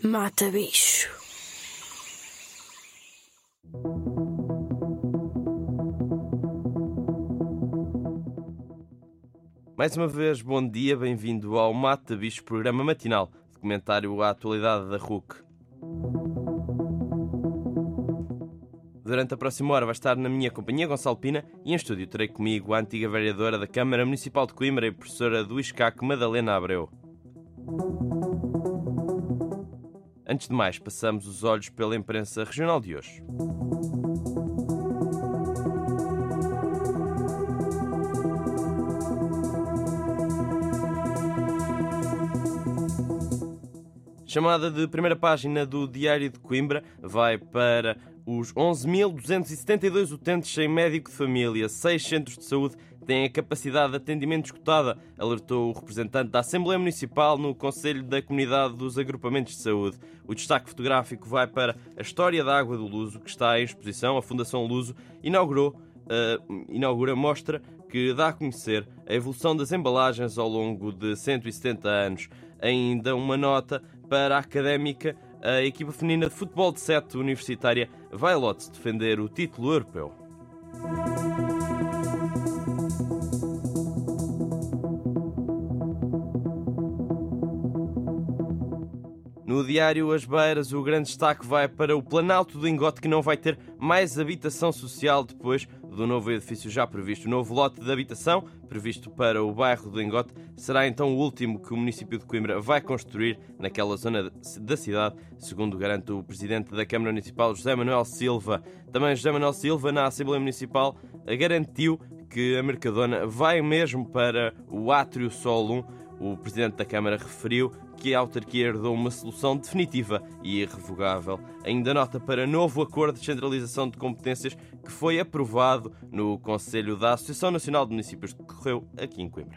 Mata bicho. Mais uma vez, bom dia, bem-vindo ao Mata Bicho, programa matinal de comentário à atualidade da RUC. Durante a próxima hora vai estar na minha companhia Gonçalo Pina e em estúdio terei comigo a antiga vereadora da Câmara Municipal de Coimbra e professora do ISCAC, Madalena Abreu. Antes de mais, passamos os olhos pela imprensa regional de hoje. Chamada de primeira página do Diário de Coimbra vai para os 11.272 utentes sem médico de família. 6 centros de saúde têm a capacidade de atendimento esgotada, alertou o representante da Assembleia Municipal no Conselho da Comunidade dos Agrupamentos de Saúde. O destaque fotográfico vai para a história da água do Luso, que está em exposição. A Fundação Luso mostra que dá a conhecer a evolução das embalagens ao longo de 170 anos. Ainda uma nota para a académica, a equipa feminina de futebol de 7 universitária vai a Lodz defender o título europeu. No Diário As Beiras, o grande destaque vai para o Planalto do Engote, que não vai ter mais habitação social depois do novo edifício já previsto. O novo lote de habitação, previsto para o bairro do Engote, será então o último que o município de Coimbra vai construir naquela zona da cidade, segundo garante o presidente da Câmara Municipal, José Manuel Silva. Também José Manuel Silva, na Assembleia Municipal, garantiu que a Mercadona vai mesmo para o Átrio Sol 1. O presidente da Câmara referiu que a autarquia herdou uma solução definitiva e irrevogável. Ainda nota para novo acordo de centralização de competências que foi aprovado no Conselho da Associação Nacional de Municípios, que decorreu aqui em Coimbra.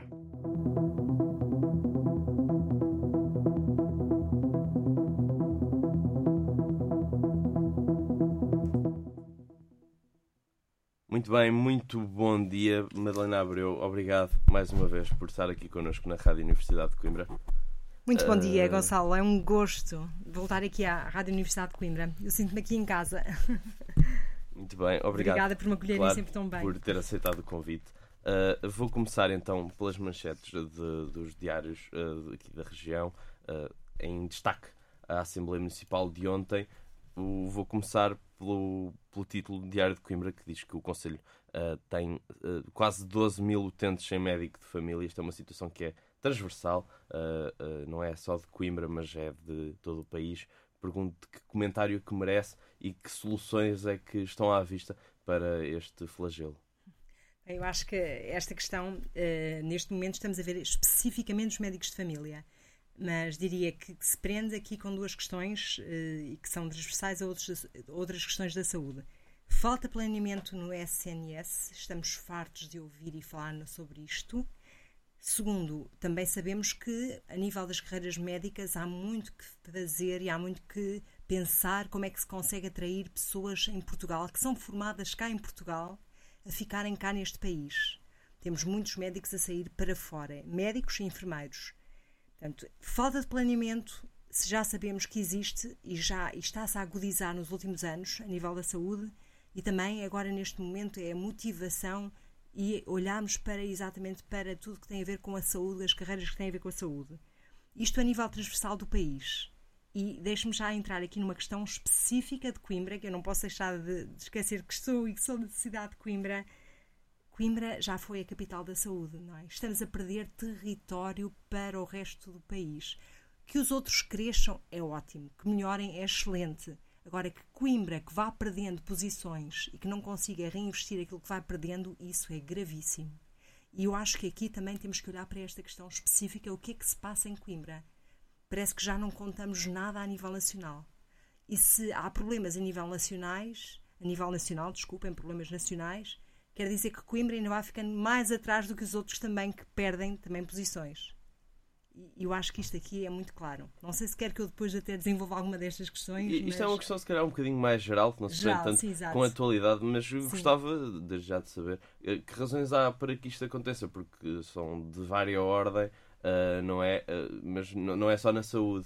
Muito bem, muito bom dia, Madalena Abreu. Obrigado mais uma vez por estar aqui connosco na Rádio Universidade de Coimbra. Muito bom dia, Gonçalo. É um gosto voltar aqui à Rádio Universidade de Coimbra. Eu sinto-me aqui em casa. Muito bem, obrigado. Obrigada por me acolherem sempre tão bem. Por ter aceitado o convite. Vou começar então pelas manchetes dos diários aqui da região, em destaque à Assembleia Municipal de ontem. Vou começar pelo título do Diário de Coimbra, que diz que o Conselho tem quase 12 mil utentes sem médico de família. Isto é uma situação que é transversal, não é só de Coimbra, mas é de todo o país. Pergunto que comentário que merece e que soluções é que estão à vista para este flagelo. Eu acho que esta questão, neste momento, estamos a ver especificamente os médicos de família. Mas diria que se prende aqui com duas questões e que são transversais a outras questões da saúde. Falta planeamento no SNS, estamos fartos de ouvir e falar sobre isto. Segundo, também sabemos que a nível das carreiras médicas há muito que fazer e há muito que pensar como é que se consegue atrair pessoas em Portugal, que são formadas cá em Portugal, a ficarem cá neste país. Temos muitos médicos a sair para fora, médicos e enfermeiros. Portanto, falta de planeamento, se já sabemos que existe e está-se a agudizar nos últimos anos a nível da saúde, e também agora neste momento é a motivação e olharmos exatamente para tudo que tem a ver com a saúde, as carreiras que têm a ver com a saúde. Isto a nível transversal do país. E deixe-me já entrar aqui numa questão específica de Coimbra, que eu não posso deixar de esquecer que sou da cidade de Coimbra. Coimbra já foi a capital da saúde, não é? Estamos a perder território para o resto do país. Que os outros cresçam é ótimo, que melhorem é excelente. Agora, que Coimbra, que vá perdendo posições e que não consiga reinvestir aquilo que vai perdendo, isso é gravíssimo. E eu acho que aqui também temos que olhar para esta questão específica, o que é que se passa em Coimbra. Parece que já não contamos nada a nível nacional. E se há problemas em problemas nacionais, quer dizer que Coimbra ainda vai ficando mais atrás do que os outros também, que perdem também posições. E eu acho que isto aqui é muito claro. Não sei se quer que eu depois até desenvolva alguma destas questões. Isto é uma questão, se calhar, um bocadinho mais geral, que não se prende tanto sim, com a atualidade, mas eu gostava, desde já, de saber que razões há para que isto aconteça, porque são de vária ordem, não é? Mas não é só na saúde.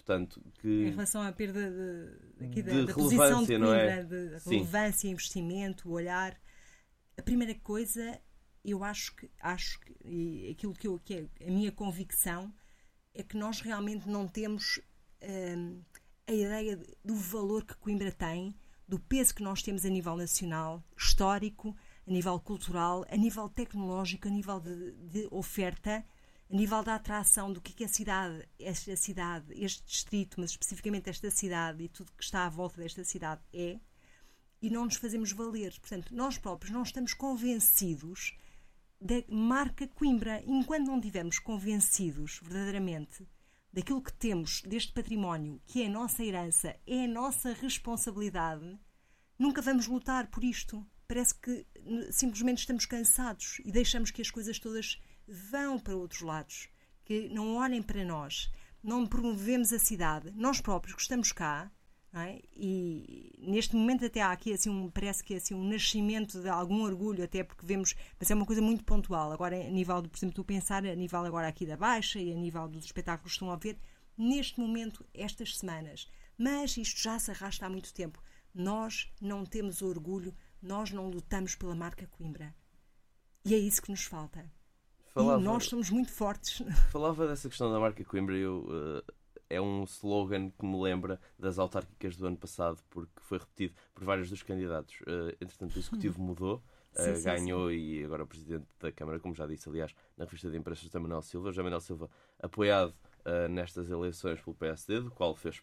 portanto, em relação à perda da posição de Coimbra, não é? de relevância, investimento, o olhar, a primeira coisa, eu acho que e aquilo que é a minha convicção é que nós realmente não temos a ideia do valor que Coimbra tem, do peso que nós temos a nível nacional, histórico, a nível cultural, a nível tecnológico, a nível de oferta, a nível da atração do que é a cidade, esta cidade, este distrito, mas especificamente esta cidade e tudo que está à volta desta cidade e não nos fazemos valer. Portanto, nós próprios não estamos convencidos da marca Coimbra. Enquanto não estivermos convencidos verdadeiramente daquilo que temos, deste património, que é a nossa herança, é a nossa responsabilidade, nunca vamos lutar por isto. Parece que simplesmente estamos cansados e deixamos que as coisas todas vão para outros lados, que não olhem para nós, não promovemos a cidade, nós próprios que estamos cá, não é? E neste momento até há aqui assim parece que é assim um nascimento de algum orgulho, até porque vemos, mas é uma coisa muito pontual. Agora, a nível por exemplo, tu pensar a nível agora aqui da Baixa e a nível dos espetáculos que estão a ver, neste momento, estas semanas, mas isto já se arrasta há muito tempo. Nós não temos orgulho, nós não lutamos pela marca Coimbra. E é isso que nos falta. E nós somos muito fortes. Falava dessa questão da marca Coimbra, é um slogan que me lembra das autárquicas do ano passado, porque foi repetido por vários dos candidatos. Entretanto, o Executivo mudou, ganhou, e agora o Presidente da Câmara, como já disse, aliás, na revista de imprensa, José Manuel Silva. José Manuel Silva, apoiado nestas eleições pelo PSD, do qual faz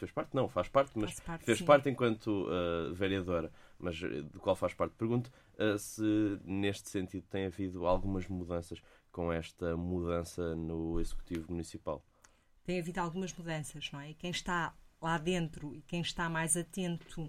parte enquanto vereadora, mas do qual faz parte. Pergunto se neste sentido tem havido algumas mudanças com esta mudança no Executivo Municipal. Tem havido algumas mudanças, não é? Quem está lá dentro e quem está mais atento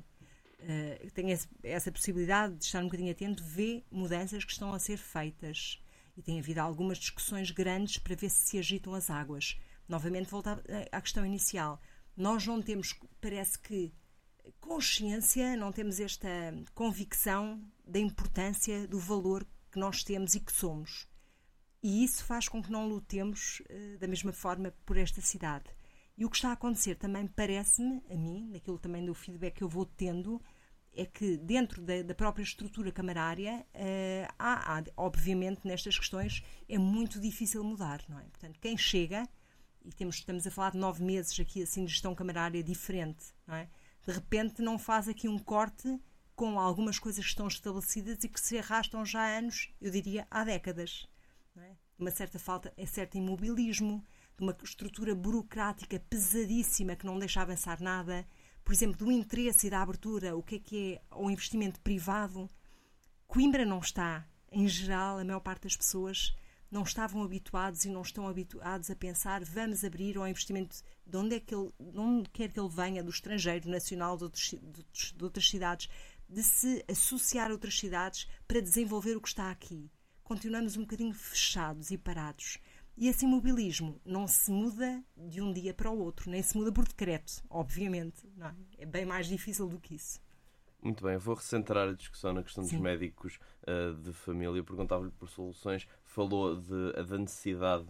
tem essa possibilidade de estar um bocadinho atento, vê mudanças que estão a ser feitas. E tem havido algumas discussões grandes para ver se agitam as águas. Novamente, voltar à questão inicial. Nós não temos, parece que, consciência, não temos esta convicção da importância do valor que nós temos e que somos. E isso faz com que não lutemos da mesma forma por esta cidade. E o que está a acontecer também parece-me, a mim, daquilo também do feedback que eu vou tendo, é que dentro da própria estrutura camarária, obviamente, nestas questões, é muito difícil mudar, não é? Portanto, quem chega, e estamos a falar de 9 meses aqui assim de gestão camarária diferente, não é? De repente não faz aqui um corte com algumas coisas que estão estabelecidas e que se arrastam já há anos, eu diria há décadas. Não é? Uma certa falta, certo imobilismo, de uma estrutura burocrática pesadíssima que não deixa avançar nada, por exemplo, do interesse e da abertura, o que é o investimento privado. Coimbra não está, em geral, a maior parte das pessoas não estavam habituados e não estão habituados a pensar vamos abrir ao investimento de onde quer que ele venha, do estrangeiro, nacional, de outras cidades, de se associar a outras cidades para desenvolver o que está aqui. Continuamos um bocadinho fechados e parados. E esse imobilismo não se muda de um dia para o outro, nem se muda por decreto, obviamente. Não é? É bem mais difícil do que isso. Muito bem, vou recentrar a discussão na questão dos médicos de família. Perguntava-lhe por soluções. Falou da necessidade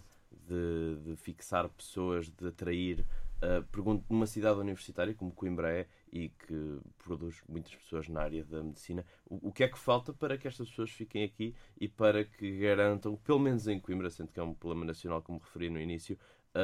de fixar pessoas, de atrair. Pergunto, numa cidade universitária como Coimbra é e que produz muitas pessoas na área da medicina, o que é que falta para que estas pessoas fiquem aqui e para que garantam, pelo menos em Coimbra, sendo que é um problema nacional, como referi no início,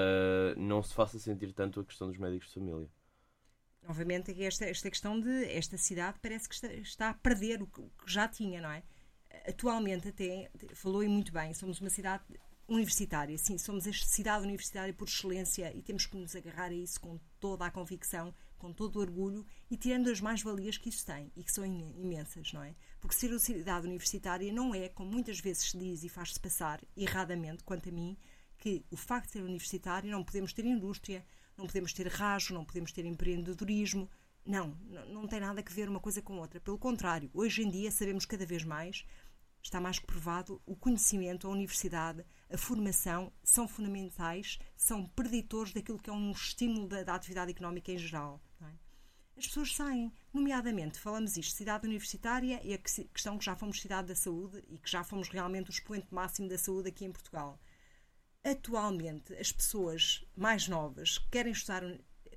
não se faça sentir tanto a questão dos médicos de família? Obviamente, esta questão de esta cidade parece que está a perder o que já tinha, não é? Atualmente, até falou e muito bem, somos uma cidade universitária, sim, somos a cidade universitária por excelência e temos que nos agarrar a isso com toda a convicção, com todo o orgulho e tirando as mais-valias que isso tem e que são imensas, não é? Porque ser uma cidade universitária não é, como muitas vezes se diz e faz-se passar erradamente, quanto a mim, que o facto de ser universitário não podemos ter indústria, não podemos ter rasgo, não podemos ter empreendedorismo. Não tem nada a ver uma coisa com outra. Pelo contrário, hoje em dia sabemos cada vez mais, está mais que provado, o conhecimento, a universidade, a formação são fundamentais, são preditores daquilo que é um estímulo da atividade económica em geral. Não é? As pessoas saem, nomeadamente, falamos isto, cidade universitária e a questão que já fomos cidade da saúde e que já fomos realmente o expoente máximo da saúde aqui em Portugal. Atualmente, as pessoas mais novas que querem estudar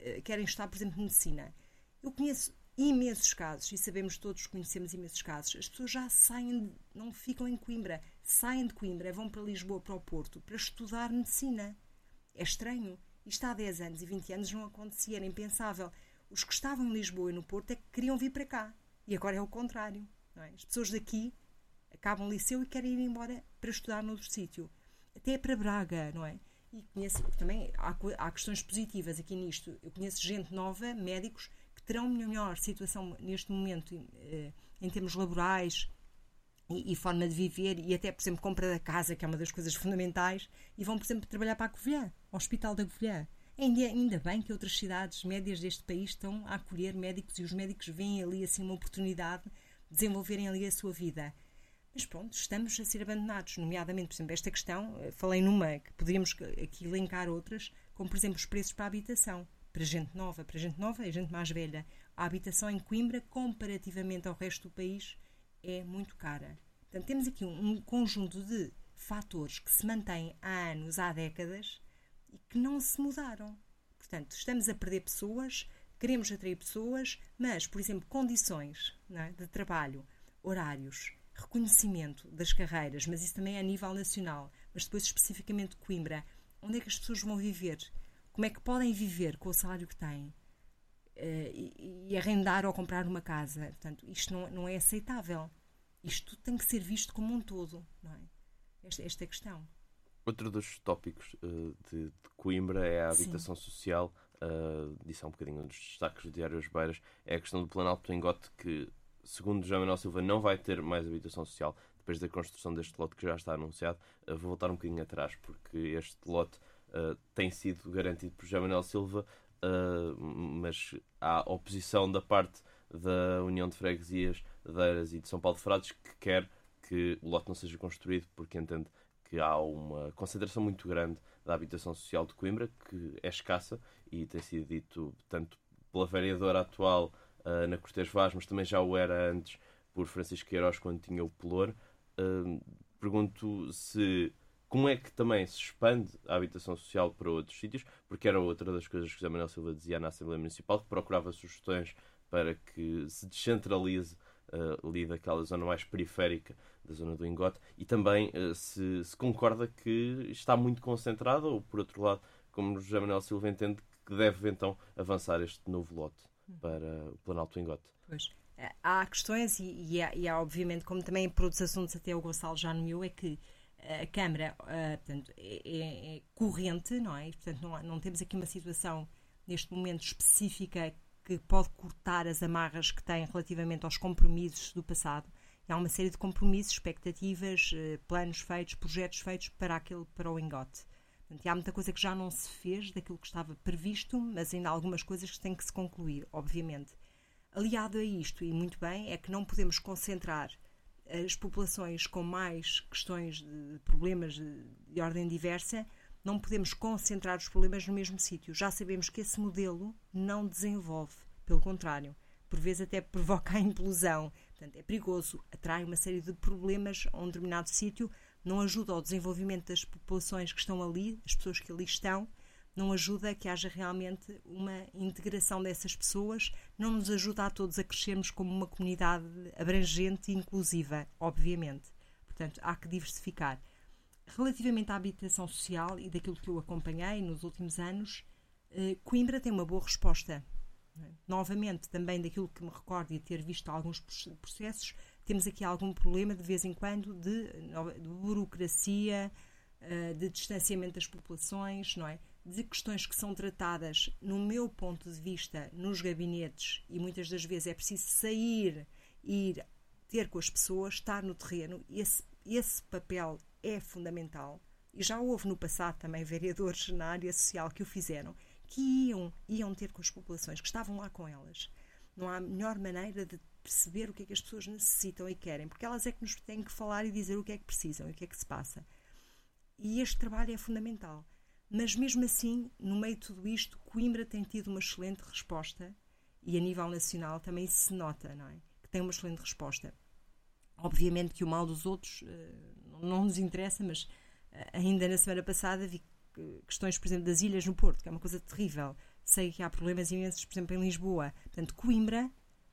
querem estudar, por exemplo, medicina. Eu conheço imensos casos, e sabemos todos, conhecemos imensos casos, as pessoas já saem, não ficam em Coimbra, saem de Coimbra, vão para Lisboa, para o Porto, para estudar medicina. É estranho. Isto há 10 anos e 20 anos não acontecia, era impensável. Os que estavam em Lisboa e no Porto é que queriam vir para cá. E agora é o contrário. Não é? As pessoas daqui acabam o liceu e querem ir embora para estudar noutro sítio. Até para Braga, não é? E conheço, também há questões positivas aqui nisto. Eu conheço gente nova, médicos, que terão melhor situação neste momento em termos laborais e forma de viver, e até, por exemplo, compra da casa, que é uma das coisas fundamentais, e vão, por exemplo, trabalhar para a Covilhã, ao Hospital da Covilhã. Ainda bem que outras cidades médias deste país estão a acolher médicos, e os médicos veem ali assim uma oportunidade de desenvolverem ali a sua vida. Mas pronto, estamos a ser abandonados, nomeadamente, por exemplo, esta questão, falei numa que poderíamos aqui elencar outras, como, por exemplo, os preços para a habitação, para gente nova e gente mais velha. A habitação em Coimbra, comparativamente ao resto do país, é muito cara. Portanto, temos aqui um conjunto de fatores que se mantêm há anos, há décadas, e que não se mudaram. Portanto, estamos a perder pessoas, queremos atrair pessoas, mas, por exemplo, condições, não é, de trabalho, horários, reconhecimento das carreiras, mas isso também é a nível nacional, mas depois especificamente Coimbra, onde é que as pessoas vão viver? Como é que podem viver com o salário que têm? E arrendar ou comprar uma casa? Portanto, isto não é aceitável. Isto tem que ser visto como um todo, não é? Esta é a questão. Outro dos tópicos de Coimbra é a habitação social. Disse há um bocadinho um dos destaques do Diário As Beiras. É a questão do Planalto do Engote, que, segundo José Manuel Silva, não vai ter mais habitação social depois da construção deste lote que já está anunciado. Vou voltar um bocadinho atrás, porque este lote tem sido garantido por José Manuel Silva, mas há oposição da parte da União de Freguesias de Eiras e de São Paulo de Frades, que quer que o lote não seja construído porque entende que há uma concentração muito grande da habitação social de Coimbra, que é escassa, e tem sido dito tanto pela vereadora atual Ana Cortês Vaz, mas também já o era antes por Francisco Queiroz quando tinha o Pelour. Pergunto como é que também se expande a habitação social para outros sítios, porque era outra das coisas que José Manuel Silva dizia na Assembleia Municipal, que procurava sugestões para que se descentralize ali daquela zona mais periférica da zona do Engote, e também se concorda que está muito concentrada, ou por outro lado, como José Manuel Silva entende que deve então avançar este novo lote para o Planalto do Engote. Pois. Há questões e há obviamente, como também por outros assuntos até o Gonçalo já nomeou, é que a Câmara portanto, é corrente, não é? Portanto, não temos aqui uma situação neste momento específica que pode cortar as amarras que tem relativamente aos compromissos do passado. Há uma série de compromissos, expectativas, planos feitos, projetos feitos para o Engote. Portanto, há muita coisa que já não se fez daquilo que estava previsto, mas ainda há algumas coisas que têm que se concluir, obviamente. Aliado a isto, e muito bem, é que não podemos concentrar as populações com mais questões de problemas de ordem diversa, não podemos concentrar os problemas no mesmo sítio. Já sabemos que esse modelo não desenvolve, pelo contrário, por vezes até provoca a implosão. Portanto, é perigoso, atrai uma série de problemas a um determinado sítio, não ajuda ao desenvolvimento das populações que estão ali, as pessoas que ali estão, não ajuda a que haja realmente uma integração dessas pessoas, não nos ajuda a todos a crescermos como uma comunidade abrangente e inclusiva, obviamente. Portanto, há que diversificar. Relativamente à habitação social e daquilo que eu acompanhei nos últimos anos, Coimbra tem uma boa resposta. Novamente, também daquilo que me recordo de ter visto alguns processos, temos aqui algum problema de vez em quando de burocracia, de distanciamento das populações, não é? De questões que são tratadas, no meu ponto de vista, nos gabinetes, e muitas das vezes é preciso sair, ir ter com as pessoas, estar no terreno. Esse papel é fundamental. E já houve no passado também vereadores na área social que o fizeram, que iam ter com as populações, que estavam lá com elas. Não há melhor maneira de perceber o que é que as pessoas necessitam e querem, porque elas é que nos têm que falar e dizer o que é que precisam e o que é que se passa. E este trabalho é fundamental. Mas mesmo assim, no meio de tudo isto, Coimbra tem tido uma excelente resposta, e a nível nacional também se nota, não é? Que tem uma excelente resposta. Obviamente que o mal dos outros não nos interessa, mas ainda na semana passada vi questões, por exemplo, das ilhas no Porto, que é uma coisa terrível. sei que há problemas imensos, por exemplo, em Lisboa. Portanto, Coimbra,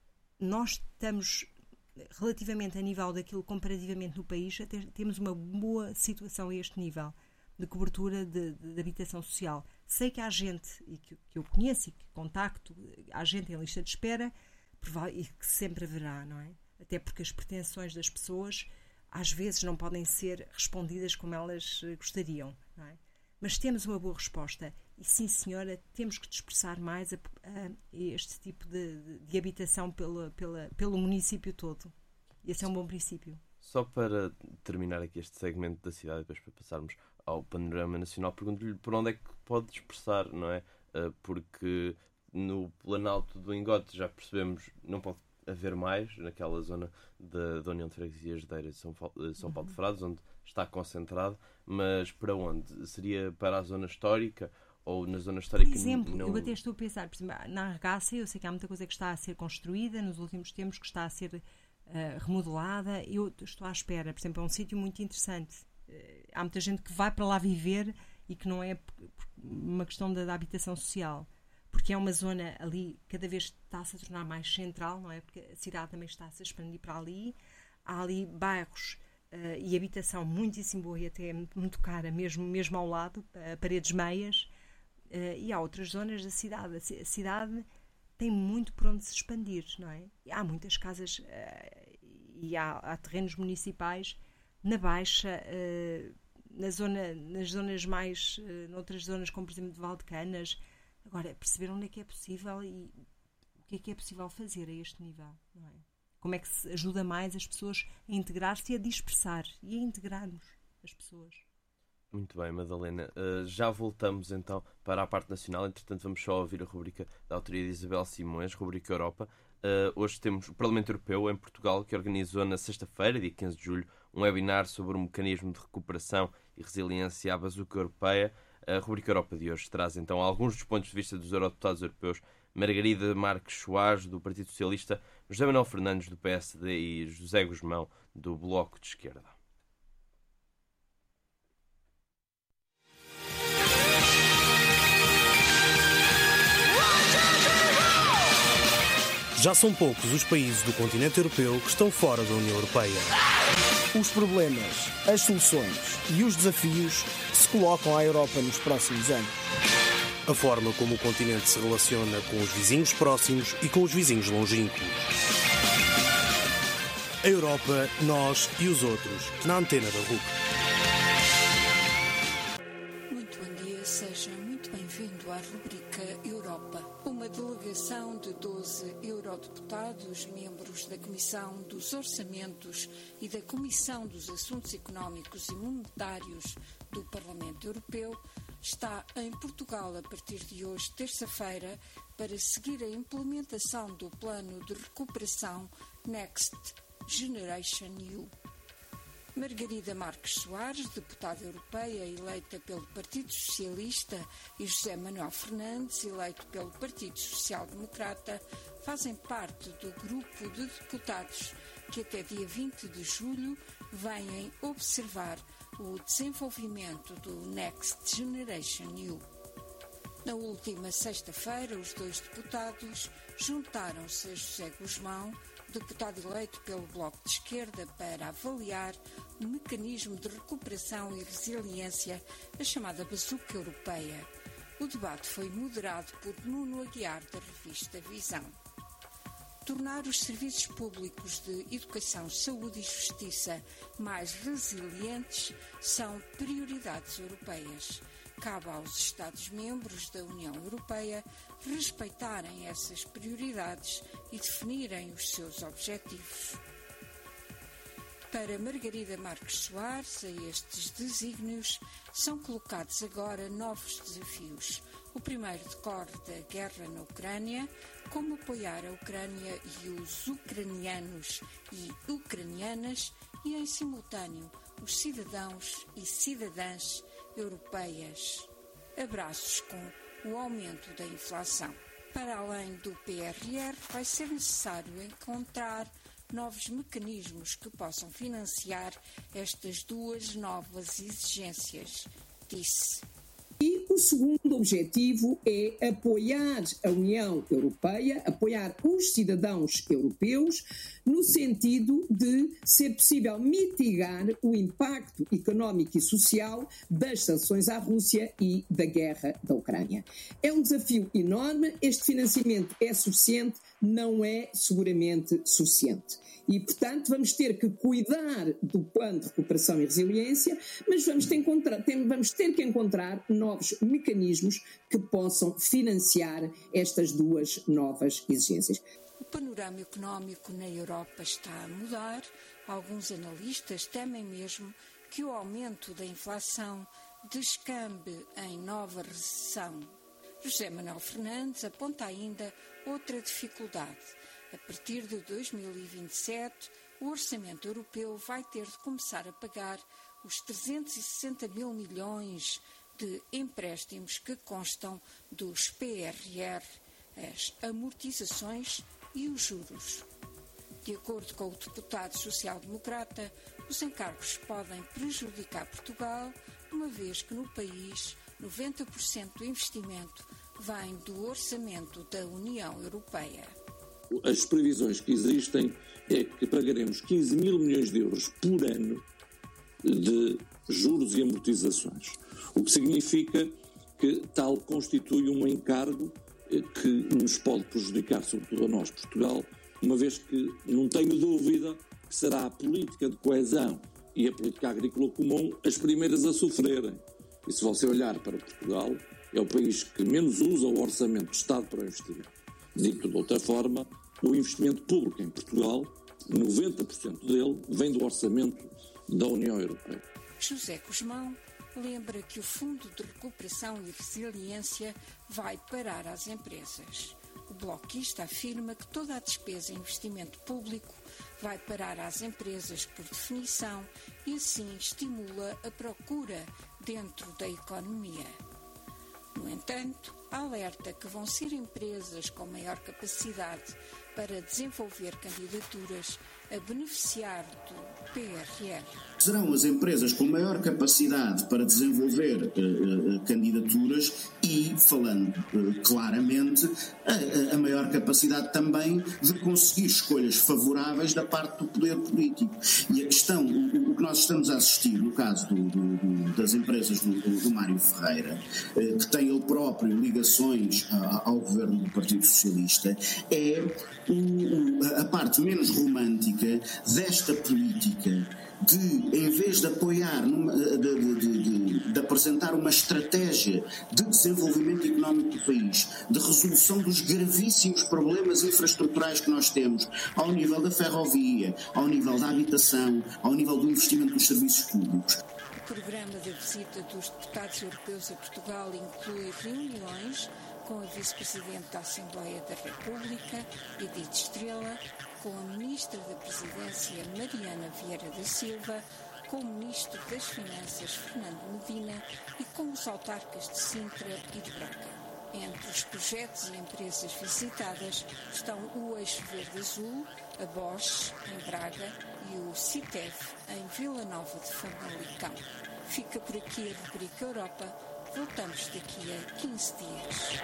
nós estamos, relativamente a nível daquilo, comparativamente no país, até temos uma boa situação a este nível de cobertura de habitação social. Sei que há gente, e que eu conheço e que contacto, há gente em lista de espera, e que sempre haverá, não é? Até porque as pretensões das pessoas às vezes não podem ser respondidas como elas gostariam, não é? Mas temos uma boa resposta e, sim senhora, temos que dispersar mais a este tipo de habitação pelo município todo. Esse é um bom princípio. Só para terminar aqui este segmento da cidade, depois para passarmos ao panorama nacional, pergunto-lhe por onde é que pode dispersar, não é? Porque no Planalto do Ingote já percebemos, não pode haver mais naquela zona da União de Freguesias de Eira de São Paulo de Frades, onde está concentrado, mas para onde? Seria para a zona histórica ou na zona histórica? Por exemplo, eu até estou a pensar, por exemplo, na Argácia, eu sei que há muita coisa que está a ser construída nos últimos tempos, que está a ser remodelada. Eu estou à espera, por exemplo, é um sítio muito interessante. Há muita gente que vai para lá viver e que não é uma questão da habitação social, porque é uma zona ali, cada vez está-se a tornar mais central, não é? Porque a cidade também está-se a expandir para ali. Há ali bairros e habitação muitíssimo boa e até muito cara, mesmo ao lado, paredes meias. E há outras zonas da cidade. A cidade tem muito por onde se expandir, não é? E há muitas casas e há terrenos municipais na Baixa, nas zonas mais, noutras zonas, como por exemplo de Valdecanas. Agora, perceber onde é que é possível e o que é possível fazer a este nível, não é? Como é que se ajuda mais as pessoas a integrar-se e a dispersar e a integrarmos as pessoas. Muito bem, Madalena. Já voltamos então para a parte nacional. Entretanto, vamos só ouvir a rubrica da autoria de Isabel Simões, rubrica Europa. Hoje temos o Parlamento Europeu em Portugal, que organizou na sexta-feira, dia 15 de julho, um webinar sobre o mecanismo de recuperação e resiliência à bazuca europeia. A rubrica Europa de hoje traz então alguns dos pontos de vista dos eurodeputados europeus: Margarida Marques Soares, do Partido Socialista, José Manuel Fernandes, do PSD, e José Guzmão, do Bloco de Esquerda. Já são poucos os países do continente europeu que estão fora da União Europeia. Os problemas, as soluções e os desafios que se colocam à Europa nos próximos anos. A forma como o continente se relaciona com os vizinhos próximos e com os vizinhos longínquos. A Europa, nós e os outros, na antena da RUC. Muito bom dia, seja muito bem-vindo à rubrica Europa. Uma delegação de 12 eurodeputados, membros da Comissão dos Orçamentos e da Comissão dos Assuntos Económicos e Monetários do Parlamento Europeu, está em Portugal a partir de hoje, terça-feira, para seguir a implementação do Plano de Recuperação Next Generation EU. Margarida Marques Soares, deputada europeia eleita pelo Partido Socialista, e José Manuel Fernandes, eleito pelo Partido Social Democrata, fazem parte do grupo de deputados que até dia 20 de julho vêm observar o desenvolvimento do Next Generation EU. Na última sexta-feira, os dois deputados juntaram-se a José Guzmão, deputado eleito pelo Bloco de Esquerda, para avaliar o mecanismo de recuperação e resiliência, a chamada bazuca europeia. O debate foi moderado por Nuno Aguiar, da revista Visão. Tornar os serviços públicos de educação, saúde e justiça mais resilientes são prioridades europeias. Cabe aos Estados-membros da União Europeia respeitarem essas prioridades e definirem os seus objetivos. Para Margarida Marques Soares, a estes desígnios são colocados agora novos desafios. O primeiro decorre da guerra na Ucrânia, como apoiar a Ucrânia e os ucranianos e ucranianas e, em simultâneo, os cidadãos e cidadãs europeias. Abraços com o aumento da inflação. Para além do PRR, vai ser necessário encontrar novos mecanismos que possam financiar estas duas novas exigências, disse. E o segundo objetivo é apoiar a União Europeia, apoiar os cidadãos europeus, no sentido de ser possível mitigar o impacto económico e social das sanções à Rússia e da guerra da Ucrânia. É um desafio enorme, este financiamento é suficiente? Não é seguramente suficiente. E, portanto, vamos ter que cuidar do plano de recuperação e resiliência, mas vamos ter que encontrar novos mecanismos que possam financiar estas duas novas exigências. O panorama económico na Europa está a mudar. Alguns analistas temem mesmo que o aumento da inflação descambe em nova recessão. José Manuel Fernandes aponta ainda outra dificuldade. A partir de 2027, o orçamento europeu vai ter de começar a pagar os 360 mil milhões de empréstimos que constam dos PRR, as amortizações e os juros. De acordo com o deputado social-democrata, os encargos podem prejudicar Portugal, uma vez que no país 90% do investimento vem do orçamento da União Europeia. As previsões que existem é que pagaremos 15 mil milhões de euros por ano de juros e amortizações, o que significa que tal constitui um encargo que nos pode prejudicar, sobretudo a nós, Portugal, uma vez que não tenho dúvida que será a política de coesão e a política agrícola comum as primeiras a sofrerem. E se você olhar para Portugal, é o país que menos usa o orçamento de Estado para o investimento. Dito de outra forma, o investimento público em Portugal, 90% dele vem do orçamento da União Europeia. José Guzmão lembra que o Fundo de Recuperação e Resiliência vai parar às empresas. O bloquista afirma que toda a despesa em investimento público vai parar às empresas por definição e assim estimula a procura dentro da economia. No entanto, alerta que vão ser empresas com maior capacidade para desenvolver candidaturas a beneficiar do PRR. Serão as empresas com maior capacidade para desenvolver candidaturas e, falando claramente, a maior capacidade também de conseguir escolhas favoráveis da parte do poder político. E a questão, o que nós estamos a assistir no caso das empresas do Mário Ferreira, que tem ele próprio ligações ao governo do Partido Socialista, é a parte menos romântica desta política de, em vez de apoiar, de apresentar uma estratégia de desenvolvimento económico do país, de resolução dos gravíssimos problemas infraestruturais que nós temos, ao nível da ferrovia, ao nível da habitação, ao nível do investimento nos serviços públicos. O programa da visita dos deputados europeus a Portugal inclui reuniões com a vice-presidente da Assembleia da República, Edith Estrela, com a ministra da Presidência, Mariana Vieira da Silva, com o ministro das Finanças, Fernando Medina, e com os autarcas de Sintra e de Braga. Entre os projetos e empresas visitadas estão o Eixo Verde-Azul, a Bosch, em Braga, e o CITEV, em Vila Nova de Famalicão. Fica por aqui a rubrica Europa. Voltamos daqui a 15 dias.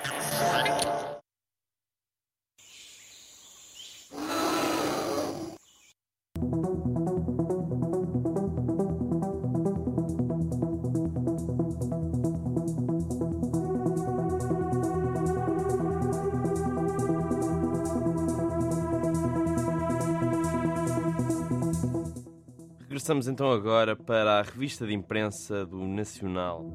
Regressamos então agora para a revista de imprensa do Nacional.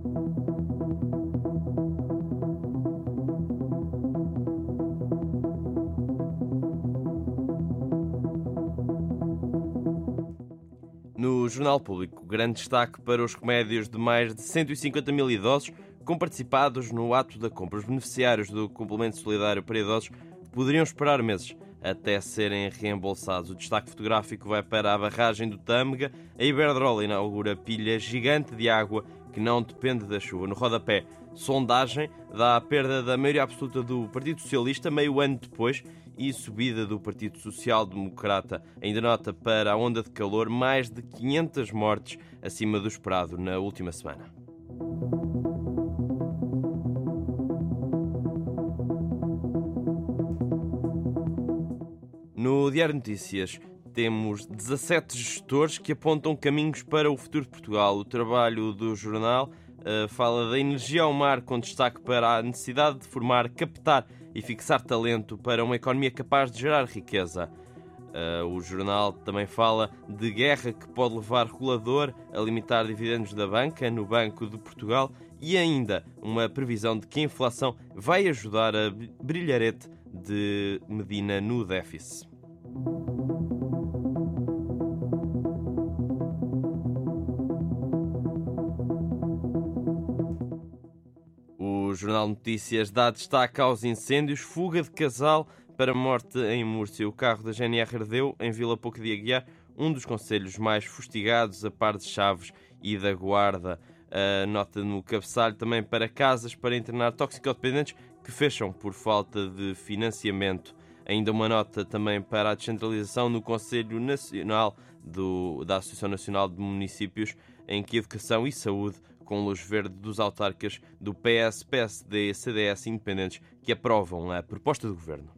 No Jornal Público, grande destaque para os remédios de mais de 150 mil idosos com participados no ato da compra. Os beneficiários do complemento solidário para idosos poderiam esperar meses até serem reembolsados. O destaque fotográfico vai para a barragem do Tâmega. A Iberdrola inaugura pilha gigante de água que não depende da chuva. No rodapé, sondagem dá a perda da maioria absoluta do Partido Socialista meio ano depois e subida do Partido Social Democrata. Ainda nota para a onda de calor, mais de 500 mortes acima do esperado na última semana. No Diário de Notícias temos 17 gestores que apontam caminhos para o futuro de Portugal. O trabalho do jornal fala da energia ao mar, com destaque para a necessidade de formar, captar e fixar talento para uma economia capaz de gerar riqueza. O jornal também fala de guerra que pode levar regulador a limitar dividendos da banca no Banco de Portugal e ainda uma previsão de que a inflação vai ajudar a brilharete de Medina no déficit. O Jornal de Notícias dá destaque aos incêndios, fuga de casal para morte em Múrcia. O carro da GNR ardeu em Vila Pouca de Aguiar, um dos concelhos mais fustigados, a par de Chaves e da Guarda. A nota no cabeçalho também para casas para internar toxicodependentes que fecham por falta de financiamento. Ainda uma nota também para a descentralização no Conselho Nacional da Associação Nacional de Municípios, em que Educação e Saúde, com luz verde dos autarcas do PS, PSD, CDS e Independentes, que aprovam a proposta do Governo.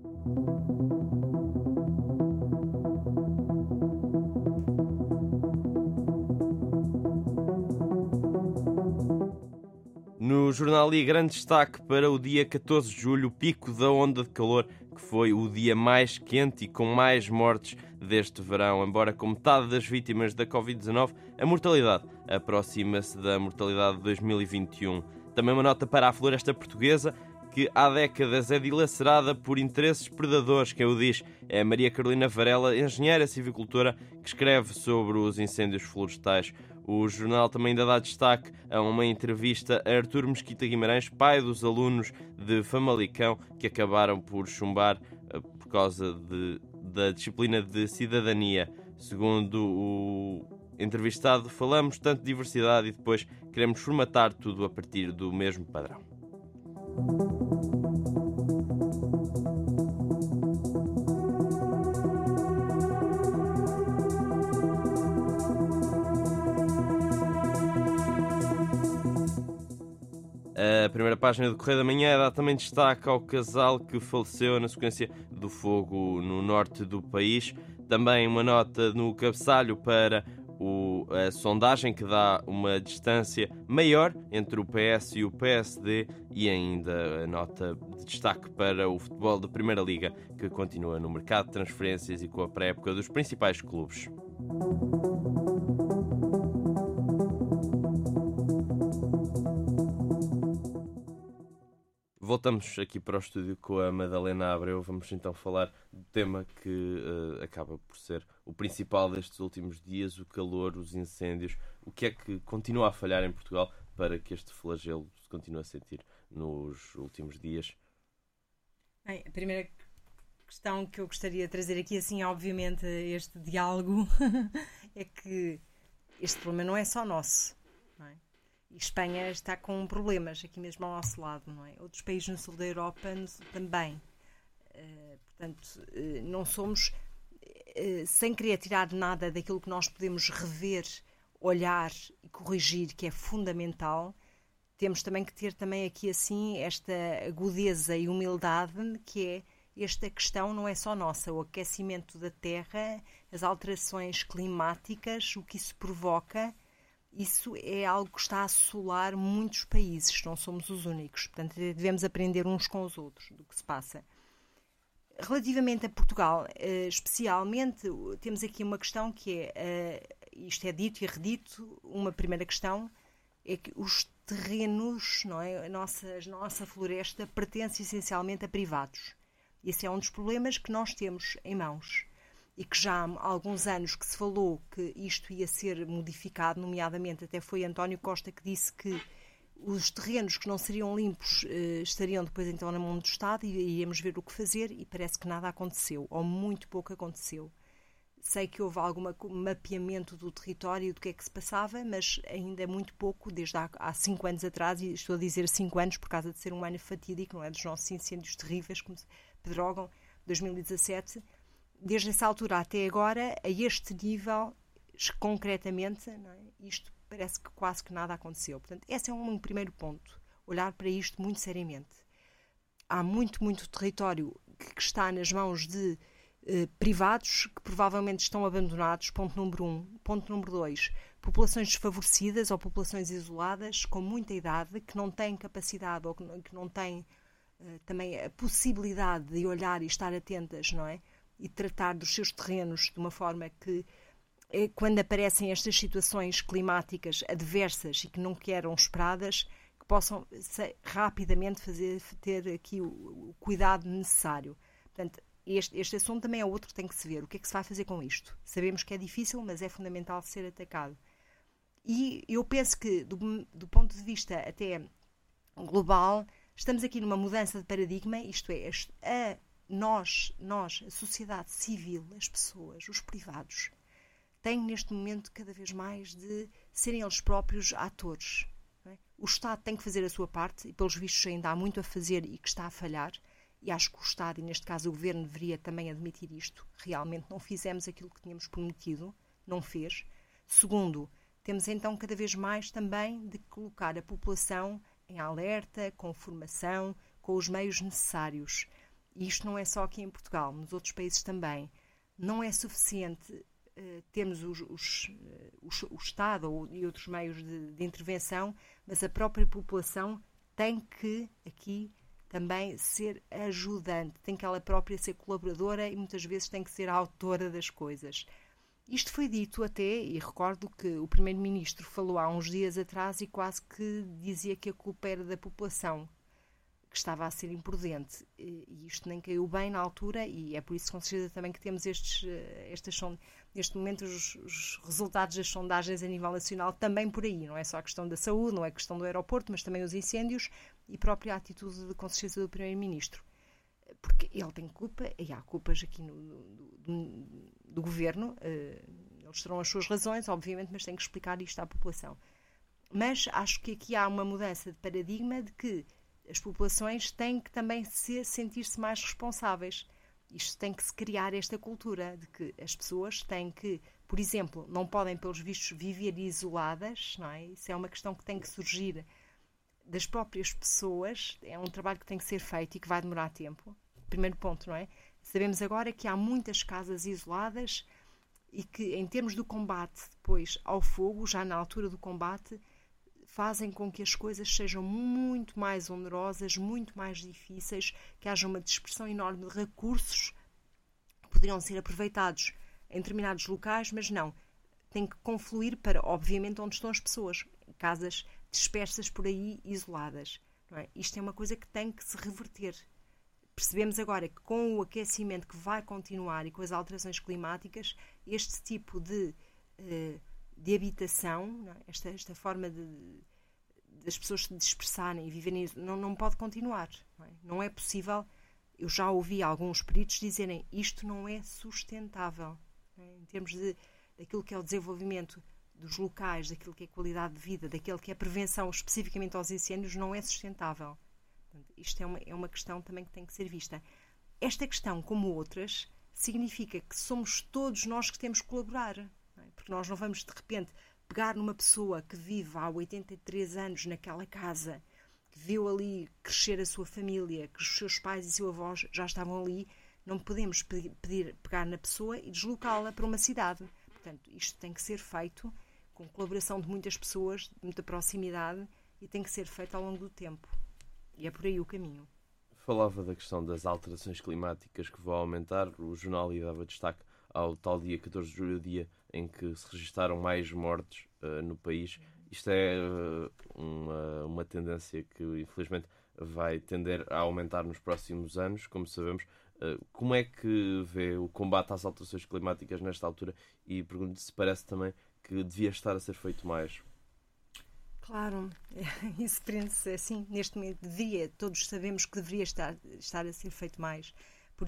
No Jornal I, grande destaque para o dia 14 de julho, o pico da onda de calor, que foi o dia mais quente e com mais mortes deste verão. Embora com metade das vítimas da Covid-19, a mortalidade aproxima-se da mortalidade de 2021. Também uma nota para a floresta portuguesa, que há décadas é dilacerada por interesses predadores. Quem o diz é Maria Carolina Varela, engenheira civicultora, que escreve sobre os incêndios florestais. O jornal também ainda dá destaque a uma entrevista a Artur Mesquita Guimarães, pai dos alunos de Famalicão, que acabaram por chumbar por causa da disciplina de cidadania. Segundo o entrevistado, falamos tanto de diversidade e depois queremos formatar tudo a partir do mesmo padrão. A primeira página do Correio da Manhã dá também destaque ao casal que faleceu na sequência do fogo no norte do país. Também uma nota no cabeçalho para a sondagem que dá uma distância maior entre o PS e o PSD, e ainda a nota de destaque para o futebol da Primeira Liga, que continua no mercado de transferências e com a pré-época dos principais clubes. Voltamos aqui para o estúdio com a Madalena Abreu. Vamos então falar do tema que acaba por ser o principal destes últimos dias, o calor, os incêndios. O que é que continua a falhar em Portugal para que este flagelo se continue a sentir nos últimos dias? Bem, a primeira questão que eu gostaria de trazer aqui, assim, obviamente, este diálogo, é que este problema não é só nosso, não é? E Espanha está com problemas aqui mesmo ao nosso lado, não é? Outros países no sul da Europa também. Portanto, não somos, sem querer tirar nada daquilo que nós podemos rever, olhar e corrigir, que é fundamental, temos também que ter também aqui assim esta agudeza e humildade, que é esta questão não é só nossa, o aquecimento da Terra, as alterações climáticas, o que isso provoca. Isso é algo que está a assolar muitos países, não somos os únicos. Portanto, devemos aprender uns com os outros do que se passa. Relativamente a Portugal, especialmente, temos aqui uma questão que é, isto é dito e redito, uma primeira questão é que os terrenos, não é, a nossa floresta pertence essencialmente a privados. Esse é um dos problemas que nós temos em mãos. E que já há alguns anos que se falou que isto ia ser modificado, nomeadamente até foi António Costa que disse que os terrenos que não seriam limpos estariam depois então na mão do Estado e íamos ver o que fazer, e parece que nada aconteceu, ou muito pouco aconteceu. Sei que houve algum mapeamento do território do que é que se passava, mas ainda é muito pouco, desde há 5 anos atrás, e estou a dizer 5 anos por causa de ser um ano fatídico, não é, dos nossos incêndios terríveis, como Pedrógão, 2017. Desde essa altura até agora, a este nível, concretamente, não é? Isto parece que quase que nada aconteceu. Portanto, esse é um primeiro ponto. Olhar para isto muito seriamente. Há muito território que está nas mãos de privados que provavelmente estão abandonados, ponto número 1. Ponto número 2, populações desfavorecidas ou populações isoladas com muita idade que não têm capacidade ou que não têm também a possibilidade de olhar e estar atentas, não é? E tratar dos seus terrenos de uma forma que, quando aparecem estas situações climáticas adversas e que não eram esperadas, que possam rapidamente ter aqui o cuidado necessário. Portanto, este assunto também é outro que tem que se ver. O que é que se vai fazer com isto? Sabemos que é difícil, mas é fundamental ser atacado. E eu penso que, do ponto de vista até global, estamos aqui numa mudança de paradigma, isto é, nós, a sociedade civil, as pessoas, os privados, têm neste momento cada vez mais de serem eles próprios atores. Não é? O Estado tem que fazer a sua parte, e pelos vistos ainda há muito a fazer e que está a falhar. E acho que o Estado, e neste caso o Governo, deveria também admitir isto. Realmente não fizemos aquilo que tínhamos prometido, não fez. Segundo, temos então cada vez mais também de colocar a população em alerta, com formação, com os meios necessários. E isto não é só aqui em Portugal, nos outros países também. Não é suficiente termos o Estado e outros meios de intervenção, mas a própria população tem que aqui também ser ajudante, tem que ela própria ser colaboradora e muitas vezes tem que ser a autora das coisas. Isto foi dito até, e recordo que o Primeiro-Ministro falou há uns dias atrás e quase que dizia que a culpa era da população, que estava a ser imprudente. E isto nem caiu bem na altura, e é por isso com certeza também que temos neste momento os resultados das sondagens a nível nacional também por aí. Não é só a questão da saúde, não é a questão do aeroporto, mas também os incêndios e a própria atitude de consciência do Primeiro-Ministro. Porque ele tem culpa, e há culpas aqui do Governo, eles terão as suas razões, obviamente, mas tem que explicar isto à população. Mas acho que aqui há uma mudança de paradigma de que as populações têm que também sentir-se mais responsáveis. Isto tem que se criar esta cultura de que as pessoas têm que, por exemplo, não podem, pelos vistos, viver isoladas, não é? Isso é uma questão que tem que surgir das próprias pessoas, é um trabalho que tem que ser feito e que vai demorar tempo. Primeiro ponto, não é? Sabemos agora que há muitas casas isoladas e que, em termos do combate depois ao fogo, já na altura do combate, fazem com que as coisas sejam muito mais onerosas, muito mais difíceis, que haja uma dispersão enorme de recursos que poderiam ser aproveitados em determinados locais, mas não. Tem que confluir para, obviamente, onde estão as pessoas. Casas dispersas por aí, isoladas. Não é? Isto é uma coisa que tem que se reverter. Percebemos agora que com o aquecimento que vai continuar e com as alterações climáticas, este tipo de habitação, não é? esta forma das pessoas se dispersarem e viverem, não pode continuar. Não é possível. Eu já ouvi alguns peritos dizerem isto não é sustentável. Não é? Em termos daquilo que é o desenvolvimento dos locais, daquilo que é qualidade de vida, daquilo que é prevenção especificamente aos incêndios, não é sustentável. Portanto, isto é uma questão também que tem que ser vista. Esta questão, como outras, significa que somos todos nós que temos que colaborar. Não é? Porque nós não vamos, de repente, pegar numa pessoa que vive há 83 anos naquela casa, que viu ali crescer a sua família, que os seus pais e seus avós já estavam ali, não podemos pegar na pessoa e deslocá-la para uma cidade. Portanto, isto tem que ser feito com colaboração de muitas pessoas, de muita proximidade, e tem que ser feito ao longo do tempo. E é por aí o caminho. Falava da questão das alterações climáticas que vão aumentar. O jornal lhe dava destaque ao tal dia 14 de julho, dia em que se registaram mais mortes no país. Isto é uma tendência que, infelizmente, vai tender a aumentar nos próximos anos, como sabemos. Como é que vê o combate às alterações climáticas nesta altura? E pergunto se parece também que devia estar a ser feito mais. Claro, isso prende-se assim, neste momento todos sabemos que deveria estar a ser feito mais.